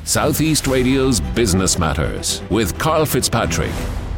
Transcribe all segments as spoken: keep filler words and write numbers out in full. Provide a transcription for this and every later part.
Southeast Radio's Business Matters with Carl Fitzpatrick.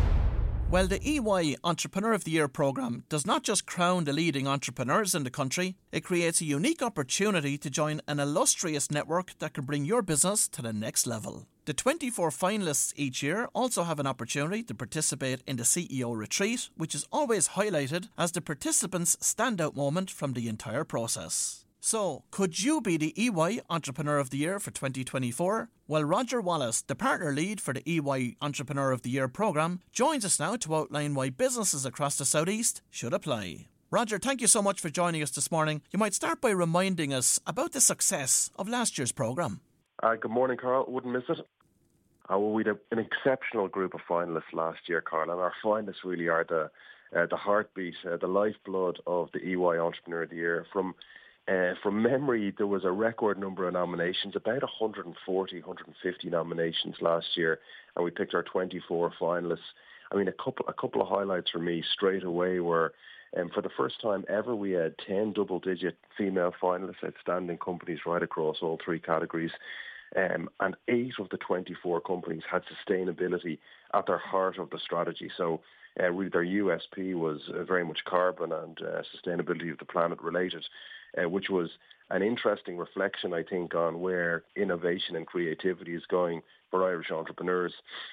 Well, the E Y Entrepreneur of the Year programme does not just crown the leading entrepreneurs in the country, it creates a unique opportunity to join an illustrious network that can bring your business to the next level. The twenty-four finalists each year also have an opportunity to participate in the C E O retreat, which is always highlighted as the participants' standout moment from the entire process. So, could you be the E Y Entrepreneur of the Year for twenty twenty-four? Well, Roger Wallace, the partner lead for the E Y Entrepreneur of the Year programme, joins us now to outline why businesses across the Southeast should apply. Roger, thank you so much for joining us this morning. You might start by reminding us about the success of last year's programme. Uh, good morning, Carl. Wouldn't miss it. Uh, well, we had an exceptional group of finalists last year, Carl, and our finalists really are the uh, the heartbeat, uh, the lifeblood of the E Y Entrepreneur of the Year. From Uh, from memory, there was a record number of nominations, about one hundred forty, one hundred fifty nominations last year, and we picked our twenty-four finalists. I mean, a couple a couple of highlights for me straight away were, um, for the first time ever, we had ten double-digit female finalists, outstanding companies right across all three categories, um, and eight of the twenty-four companies had sustainability at their heart of the strategy. So uh, really their U S P was uh, very much carbon and uh, sustainability of the planet related. Uh, which was an interesting reflection, I think, on where innovation and creativity is going for Irish entrepreneurs.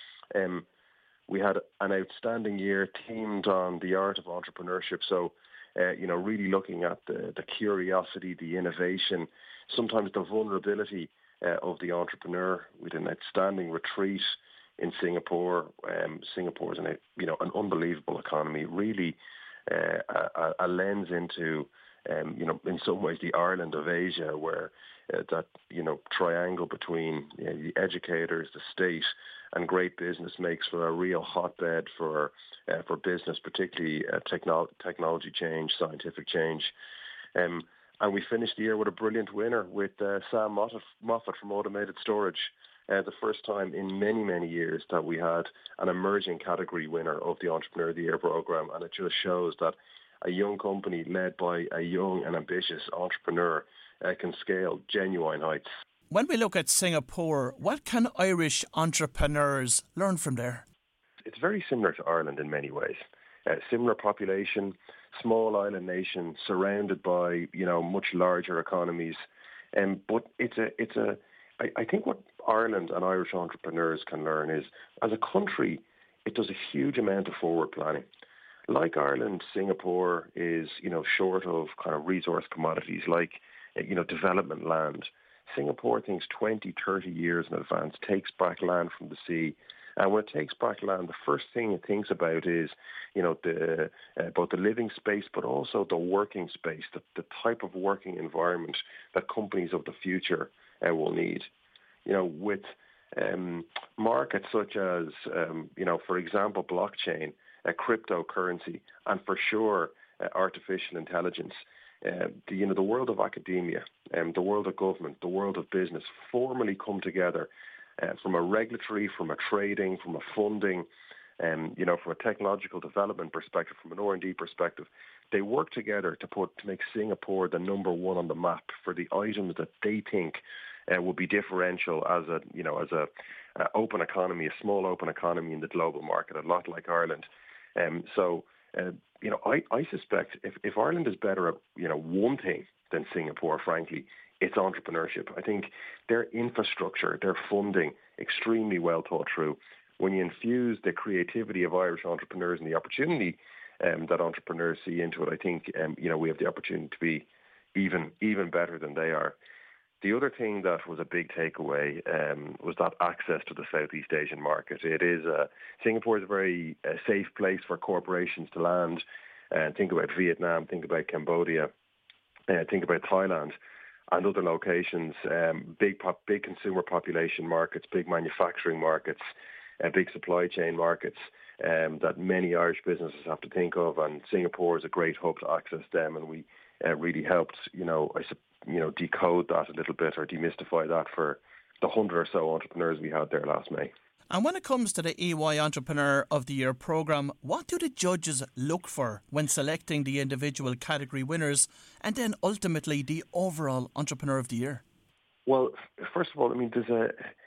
Um, we had an outstanding year themed on the art of entrepreneurship. So, uh, you know, really looking at the, the curiosity, the innovation, sometimes the vulnerability uh, of the entrepreneur. We had an outstanding retreat in Singapore. Um, Singapore is an, you know, an unbelievable economy, really uh, a, a lens into Um, you know, in some ways, the Ireland of Asia, where uh, that, you know, triangle between you know, the educators, the state, and great business makes for a real hotbed for uh, for business, particularly uh, techno- technology change, scientific change. Um, and we finished the year with a brilliant winner with uh, Sam Moffat, Moffat from Automated Storage. Uh, the first time in many, many years that we had an emerging category winner of the Entrepreneur of the Year programme, and it just shows that a young company led by a young and ambitious entrepreneur uh, can scale genuine heights. When we look at Singapore, what can Irish entrepreneurs learn from there? It's very similar to Ireland in many ways. Uh, similar population, small island nation surrounded by, you know, much larger economies. Um, but it's a, it's a. I, I think what Ireland and Irish entrepreneurs can learn is, as a country, it does a huge amount of forward planning. Like Ireland, Singapore is, you know, short of kind of resource commodities like, you know, development land. Singapore thinks twenty, thirty years in advance, takes back land from the sea. And when it takes back land, the first thing it thinks about is, you know, the uh, both the living space, but also the working space, the, the type of working environment that companies of the future uh, will need. You know, with um, markets such as, um, you know, for example, blockchain, Uh, cryptocurrency, and for sure uh, artificial intelligence. Uh, the, you know, the world of academia, um, the world of government, the world of business formally come together uh, from a regulatory, from a trading, from a funding, um, you know, from a technological development perspective, from an R and D perspective. They work together to put to make Singapore the number one on the map for the items that they think uh, will be differential as a, you know, as a uh, open economy, a small open economy in the global market, a lot like Ireland. Um, so, uh, you know, I, I suspect if, if Ireland is better at, you know, one thing than Singapore, frankly, it's entrepreneurship. I think their infrastructure, their funding, extremely well thought through. When you infuse the creativity of Irish entrepreneurs and the opportunity um, that entrepreneurs see into it, I think, um, you know, we have the opportunity to be even even better than they are. The other thing that was a big takeaway um, was that access to the Southeast Asian market. It is uh, Singapore is a very uh, safe place for corporations to land. And uh, think about Vietnam, think about Cambodia, uh, think about Thailand, and other locations. Um, big pop, big consumer population markets, big manufacturing markets, uh, big supply chain markets um, that many Irish businesses have to think of. And Singapore is a great hub to access them, and we uh, really helped, you know, I suppose. you know, decode that a little bit or demystify that for the hundred or so entrepreneurs we had there last May. And when it comes to the E Y Entrepreneur of the Year programme, what do the judges look for when selecting the individual category winners and then ultimately the overall Entrepreneur of the Year? Well, first of all, I mean, there's a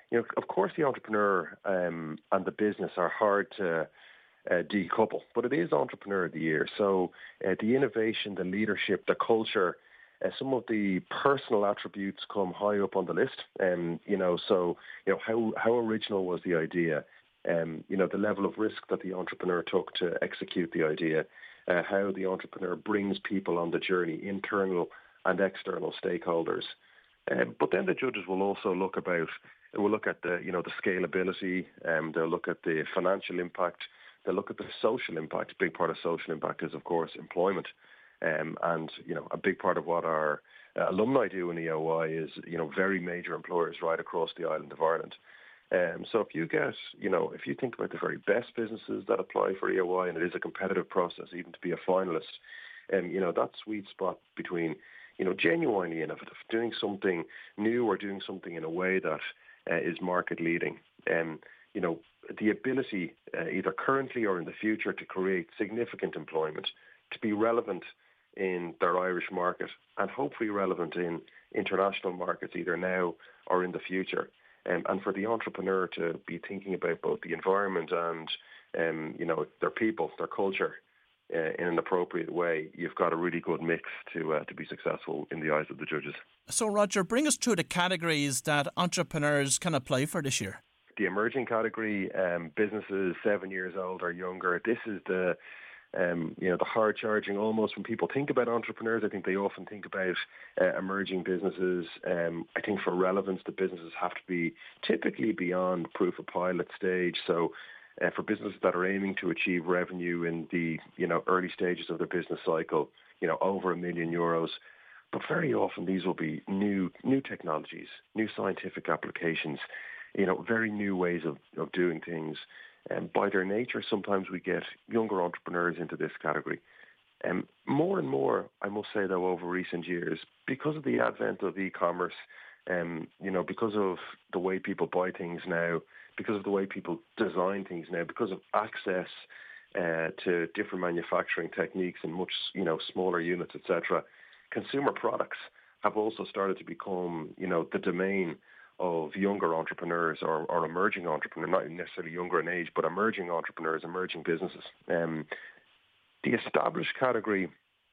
you know, of course, the entrepreneur um, and the business are hard to uh, decouple, but it is Entrepreneur of the Year. So uh, the innovation, the leadership, the culture, uh, some of the personal attributes come high up on the list. Um, you know, so you know how how original was the idea? Um, you know, the level of risk that the entrepreneur took to execute the idea, uh, how the entrepreneur brings people on the journey, internal and external stakeholders. Um, but then the judges will also look about, will look at the, you know, the scalability, um, they'll look at the financial impact, they'll look at the social impact. A big part of social impact is, of course, employment. Um, and, you know, a big part of what our uh, alumni do in E O Y is, you know, very major employers right across the island of Ireland. Um, so if you get, you know, if you think about the very best businesses that apply for E O Y, and it is a competitive process even to be a finalist, um, you know, that sweet spot between, you know, genuinely innovative, doing something new or doing something in a way that uh, is market leading. Um, you know, the ability uh, either currently or in the future to create significant employment, to be relevant in their Irish market and hopefully relevant in international markets either now or in the future. Um, and for the entrepreneur to be thinking about both the environment and, um, you know, their people, their culture uh, in an appropriate way, you've got a really good mix to uh, to be successful in the eyes of the judges. So, Roger, bring us through the categories that entrepreneurs can apply for this year. The emerging category, um, businesses seven years old or younger. This is the Um, you know, the hard charging almost when people think about entrepreneurs. I think they often think about uh, emerging businesses. Um, I think for relevance, the businesses have to be typically beyond proof of pilot stage. So uh, for businesses that are aiming to achieve revenue in the, you know, early stages of their business cycle, you know, over a million euros. But very often these will be new, new technologies, new scientific applications, you know, very new ways of, of doing things. And by their nature, sometimes we get younger entrepreneurs into this category. And um, more and more, I must say, though, over recent years, because of the advent of e-commerce, um, you know, because of the way people buy things now, because of the way people design things now, because of access uh, to different manufacturing techniques in much, you know, smaller units, et cetera, consumer products have also started to become, you know, the domain of younger entrepreneurs or, or emerging entrepreneurs, not necessarily younger in age, but emerging entrepreneurs, emerging businesses. Um, the established category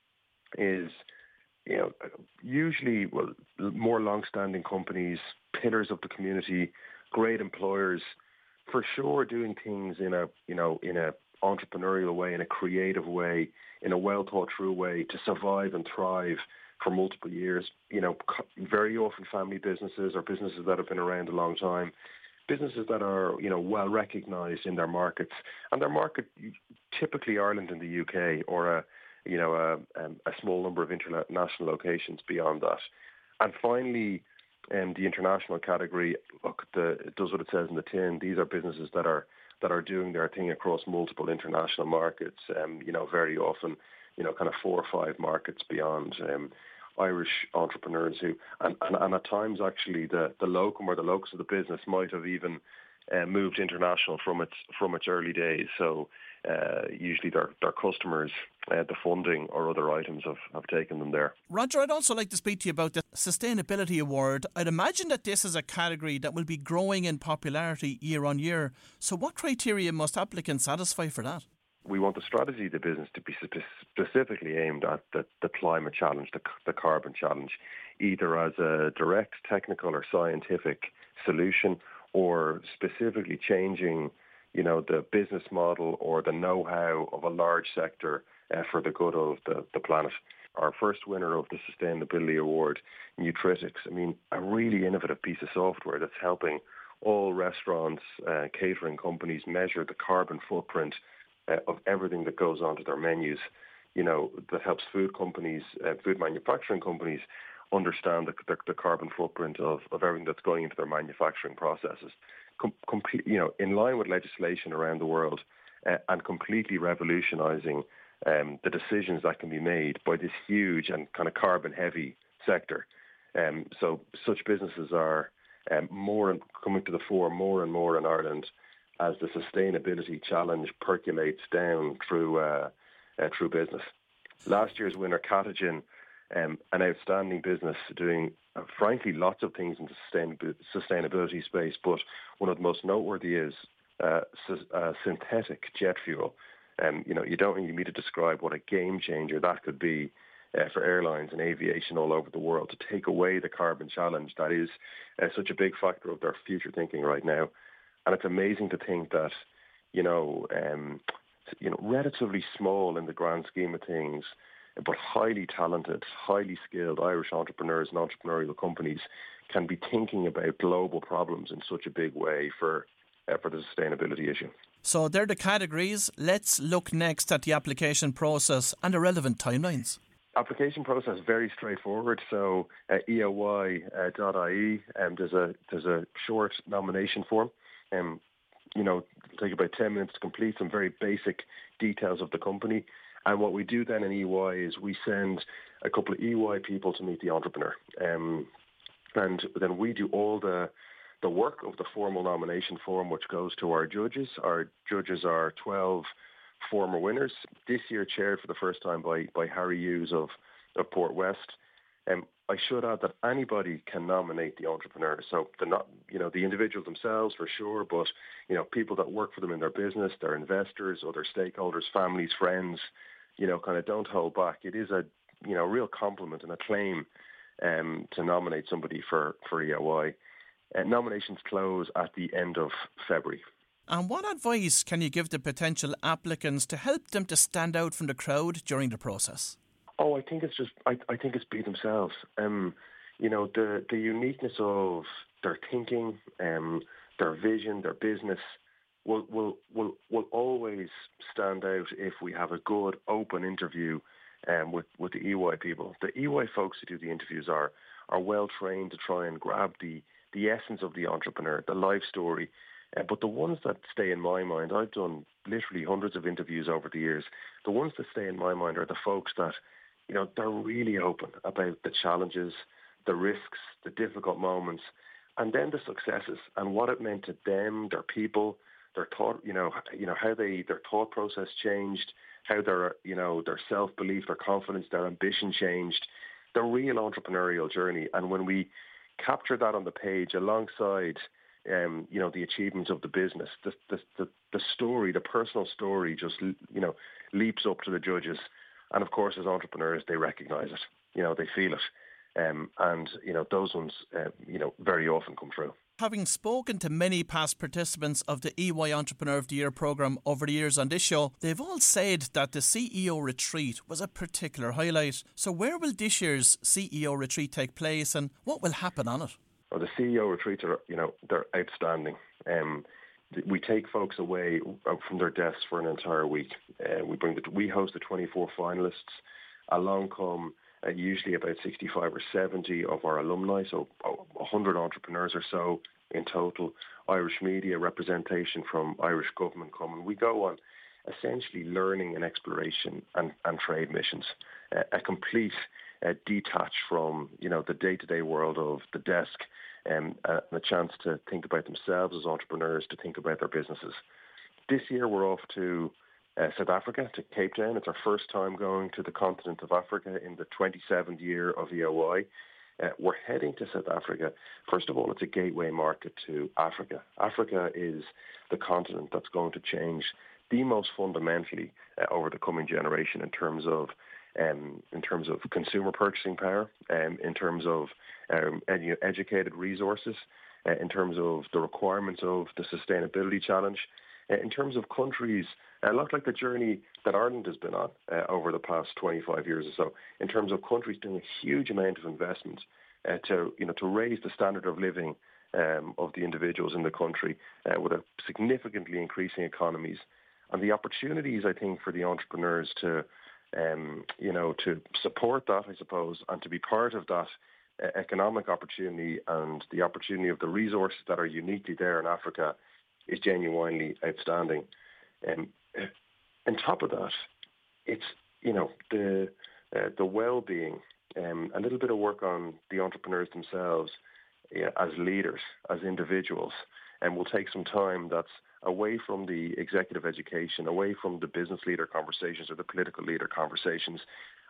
is, you know, usually well, more long-standing companies, pillars of the community, great employers, for sure doing things in a, you know, in a entrepreneurial way, in a creative way, in a well thought through way to survive and thrive for multiple years. You know, very often family businesses or businesses that have been around a long time, businesses that are, you know, well recognized in their markets, and their market typically Ireland and the U K, or a, you know, a, a small number of international locations beyond that. And finally, um, the international category, look, the, it does what it says in the tin. These are businesses that are that are doing their thing across multiple international markets. Um, you know, very often, you know, kind of four or five markets beyond. Um, Irish entrepreneurs who, and, and, and at times actually the, the locum or the locus of the business might have even uh, moved international from its from its early days. So uh, usually their, their customers, uh, the funding or other items have, have taken them there. Roger, I'd also like to speak to you about the Sustainability Award. I'd imagine that this is a category that will be growing in popularity year on year. So what criteria must applicants satisfy for that? We want the strategy of the business to be specifically aimed at the, the climate challenge, the, the carbon challenge, either as a direct technical or scientific solution, or specifically changing, you know, the business model or the know-how of a large sector uh, for the good of the, the planet. Our first winner of the Sustainability Award, Nutritics, I mean, a really innovative piece of software that's helping all restaurants, uh, catering companies measure the carbon footprint Uh, of everything that goes onto their menus, you know, that helps food companies, uh, food manufacturing companies understand the, the, the carbon footprint of, of everything that's going into their manufacturing processes. Com- complete, you know, in line with legislation around the world uh, and completely revolutionizing um, the decisions that can be made by this huge and kind of carbon-heavy sector. Um, so such businesses are um, more and coming to the fore more and more in Ireland as the sustainability challenge percolates down through uh, uh, through business. Last year's winner, Catagen, um, an outstanding business doing, uh, frankly, lots of things in the sustain- sustainability space. But one of the most noteworthy is uh, sy- uh, synthetic jet fuel. Um, you know, you don't need me to describe what a game changer that could be uh, for airlines and aviation all over the world to take away the carbon challenge that is uh, such a big factor of their future thinking right now. And it's amazing to think that, you know, um, you know, relatively small in the grand scheme of things, but highly talented, highly skilled Irish entrepreneurs and entrepreneurial companies can be thinking about global problems in such a big way for uh, for the sustainability issue. So they're the categories. Let's look next at the application process and the relevant timelines. Application process very straightforward. So uh, E O Y dot I E, um, there's a there's a short nomination form. Um, you know, it'll take about ten minutes to complete some very basic details of the company. And what we do then in E Y is we send a couple of E Y people to meet the entrepreneur. Um, and then we do all the the work of the formal nomination form, which goes to our judges. Our judges are twelve former winners, this year chaired for the first time by, by Harry Hughes of, of Port West. Um, I should add that anybody can nominate the entrepreneur. So the not, you know, the individuals themselves for sure, but you know, people that work for them in their business, their investors, other stakeholders, families, friends, you know, kind of don't hold back. It is a you know real compliment and a claim um, to nominate somebody for for E O Y. Uh, nominations close at the end of February. And what advice can you give to potential applicants to help them to stand out from the crowd during the process? Oh, I think it's just, I, I think it's be themselves. Um, you know, the, the uniqueness of their thinking, um, their vision, their business will, will, will, will always stand out if we have a good, open interview um, with, with the E Y people. The E Y folks who do the interviews are, are well trained to try and grab the, the essence of the entrepreneur, the life story. Uh, but the ones that stay in my mind, I've done literally hundreds of interviews over the years. The ones that stay in my mind are the folks that, you know, they're really open about the challenges, the risks, the difficult moments, and then the successes and what it meant to them, their people, their thought, you know, you know how they their thought process changed, how their, you know, their self-belief, their confidence, their ambition changed, the real entrepreneurial journey. And when we capture that on the page alongside Um, you know, the achievements of the business, the, the the the story, the personal story just, you know, leaps up to the judges. And of course, as entrepreneurs, they recognize it, you know, they feel it. Um, and, you know, those ones, uh, you know, very often come through. Having spoken to many past participants of the E Y Entrepreneur of the Year programme over the years on this show, they've all said that the C E O retreat was a particular highlight. So where will this year's C E O retreat take place and what will happen on it? Well, the C E O retreats are, you know, they're outstanding. Um, we take folks away from their desks for an entire week. Uh, we bring the, we host the twenty-four finalists. Along come uh, usually about sixty-five or seventy of our alumni, so one hundred entrepreneurs or so in total. Irish media representation from Irish government come, and we go on essentially learning and exploration and, and trade missions. Uh, a complete uh, detach from, you know, the day-to-day world of the desk. Um, and a chance to think about themselves as entrepreneurs, to think about their businesses. This year we're off to uh, South Africa, to Cape Town. It's our first time going to the continent of Africa in the twenty-seventh year of E O Y. Uh, we're heading to South Africa. First of all, it's a gateway market to Africa. Africa is the continent that's going to change the most fundamentally uh, over the coming generation in terms of Um, in terms of consumer purchasing power, um, in terms of um, edu- educated resources, uh, in terms of the requirements of the sustainability challenge, uh, in terms of countries, a lot like the journey that Ireland has been on uh, over the past twenty-five years or so, in terms of countries doing a huge amount of investment uh, to, you know, to raise the standard of living um, of the individuals in the country uh, with a significantly increasing economies. And the opportunities, I think, for the entrepreneurs to Um, you know, to support that, I suppose, and to be part of that uh, economic opportunity and the opportunity of the resources that are uniquely there in Africa is genuinely outstanding. Um, on top of that, it's, you know, the uh, the well-being, um, a little bit of work on the entrepreneurs themselves uh, as leaders, as individuals, and will take some time that's away from the executive education, away from the business leader conversations or the political leader conversations,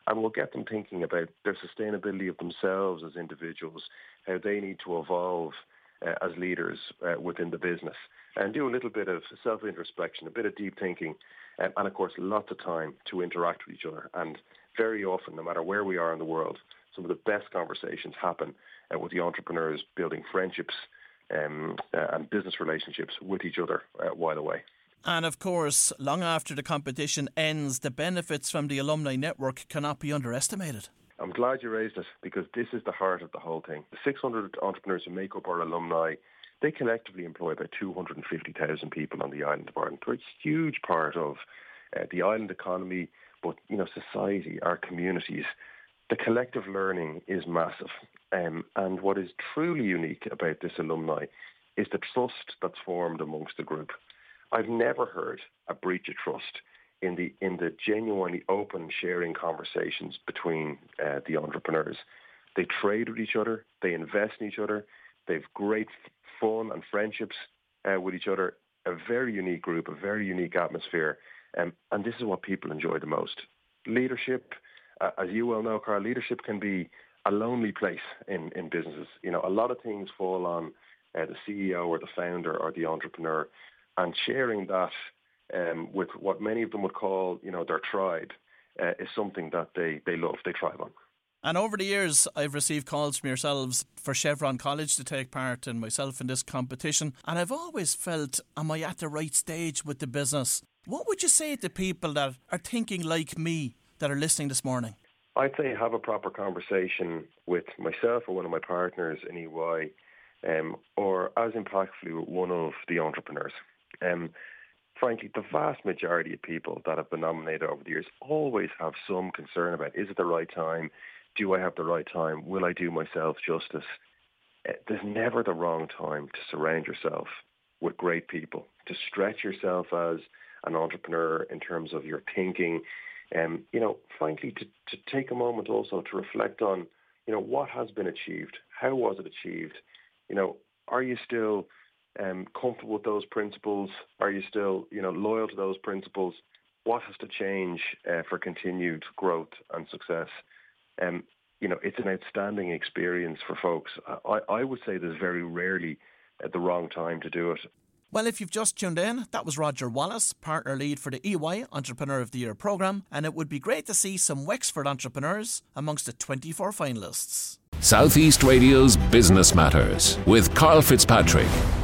And we'll get them thinking about their sustainability of themselves as individuals, how they need to evolve uh, as leaders uh, within the business, and do a little bit of self-introspection, a bit of deep thinking, um, and of course lots of time to interact with each other. And very often, no matter where we are in the world, some of the best conversations happen uh, with the entrepreneurs building friendships um, uh, and business relationships with each other uh, while away. And of course, long after the competition ends, the benefits from the alumni network cannot be underestimated. I'm glad you raised it, because this is the heart of the whole thing. The six hundred entrepreneurs who make up our alumni, they collectively employ about two hundred fifty thousand people on the island of Ireland. They're a huge part of uh, the island economy, but you know, society, our communities. The collective learning is massive. Um, and what is truly unique about this alumni is the trust that's formed amongst the group. I've never heard a breach of trust in the in the genuinely open sharing conversations between uh, the entrepreneurs. They trade with each other, they invest in each other, they have great fun and friendships uh, with each other. A very unique group, a very unique atmosphere, um, and this is what people enjoy the most. Leadership, uh, as you well know, Carl, leadership can be a lonely place in, in businesses. You know, a lot of things fall on uh, the C E O or the founder or the entrepreneur. And sharing that um, with what many of them would call, you know, their tribe uh, is something that they, they love, they thrive on. And over the years, I've received calls from yourselves for Chevron College to take part and myself in this competition. And I've always felt, am I at the right stage with the business? What would you say to people that are thinking like me that are listening this morning? I'd say have a proper conversation with myself or one of my partners in E Y, um, or as impactfully with one of the entrepreneurs. Um, frankly, the vast majority of people that have been nominated over the years always have some concern about, is it the right time? Do I have the right time? Will I do myself justice? Uh, there's never the wrong time to surround yourself with great people, to stretch yourself as an entrepreneur in terms of your thinking. Um, you know, frankly, to, to take a moment also to reflect on, you know, what has been achieved? How was it achieved? You know, are you still Um, comfortable with those principles? Are you still, you know, loyal to those principles? What has to change uh, for continued growth and success? Um, you know, it's an outstanding experience for folks. I, I would say there's very rarely uh, the wrong time to do it. Well, if you've just tuned in, that was Roger Wallace, partner lead for the E Y Entrepreneur of the Year programme, and it would be great to see some Wexford entrepreneurs amongst the twenty-four finalists. Southeast Radio's Business Matters with Carl Fitzpatrick.